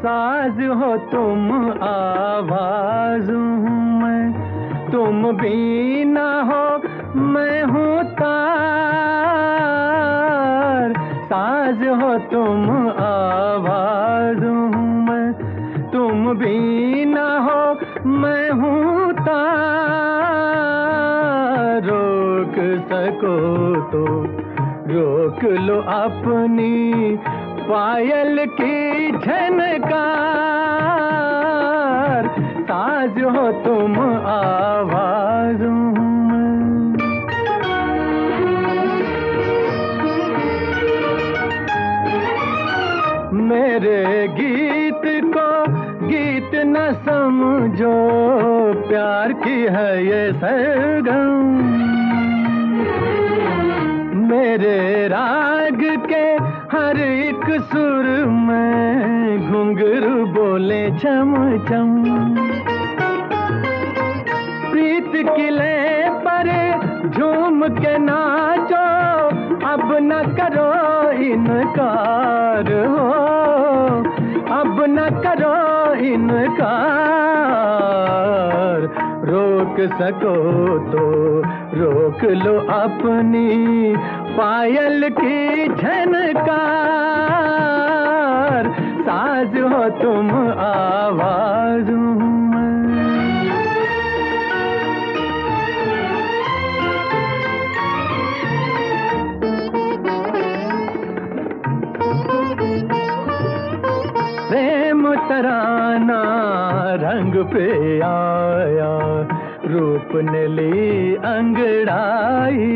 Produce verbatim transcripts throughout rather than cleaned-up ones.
साज हो तुम, आवाज हूँ मैं, तुम बीना हो मैं हूँ तार। साज हो तुम, आवाज हूँ मैं, तुम बीना हो मैं हूँ तार। रोक सको तो रोक लो अपनी पायल की झनकार। साज हो तुम, आवाज हूँ मैं। मेरे गीत को गीत न समझो, प्यार की है ये सरगम। मेरे राग के हर एक सुर में घुंघरू बोले छम छम। प्रीत किले पर झूम के नाचो, अब न करो इनकार हो, अब न करो इनकार। रोक सको तो रोक लो अपनी पायल की झनकार। साज हो तुम, आवाज हूँ मैं। प्रेम तराना रंग पे आया, रूप ने ली अंगड़ाई।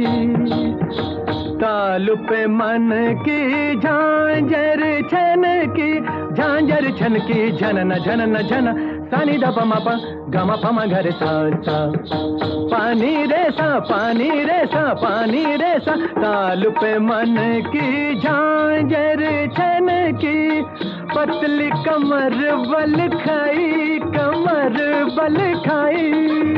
ताल पे मन की झांझर छन की, झांझर छन की, झनन झनन झन। सानी दा पमा पा गमा पमा घर सा सा। पानी रे सा, पानी रे सा, पानी रे सा। ताल पे मन की झांझर छन की, पतली कमर बल खाई, कमर बल खाई।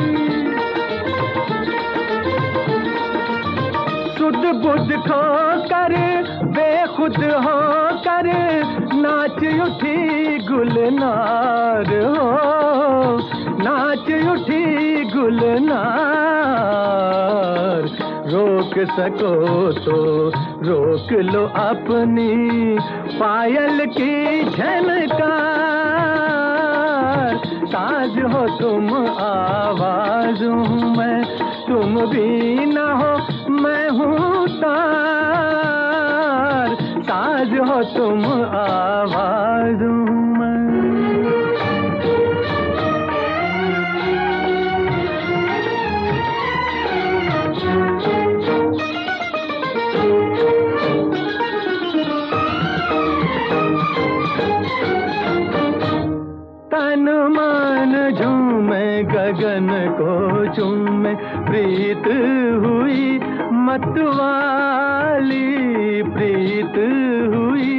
सुध बुध खो कर बेखुद हो कर, नाच उठी गुलनार हो, नाच उठी गुलनार। रोक सको तो रोक लो अपनी पायल की झनकार। साज हो तुम, आवाज हूँ मैं, तुम बीना हो मैं हूँ तार। साज हो तुम, आवाज हूँ मैं। तन मन झूमे गगन को चूमे, प्रीत हुई मतवाली, प्रीत हुई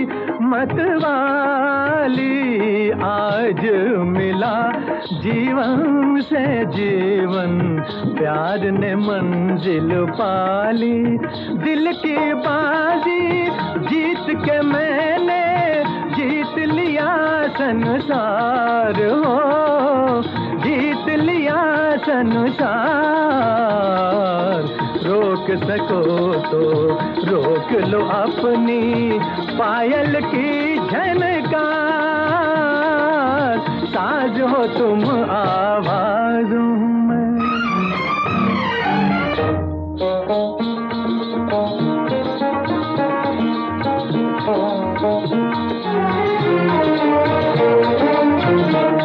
मतवाली। आज मिला जीवन से जीवन, प्यार ने मंजिल पाली। दिल की बाजी जीत के मैंने जीत लिया संसार हो, जीत लिया संसार। रोक सको तो रोक लो अपनी पायल की झनकार। साज हो तुम, आवाज हूँ मैं। Thank you.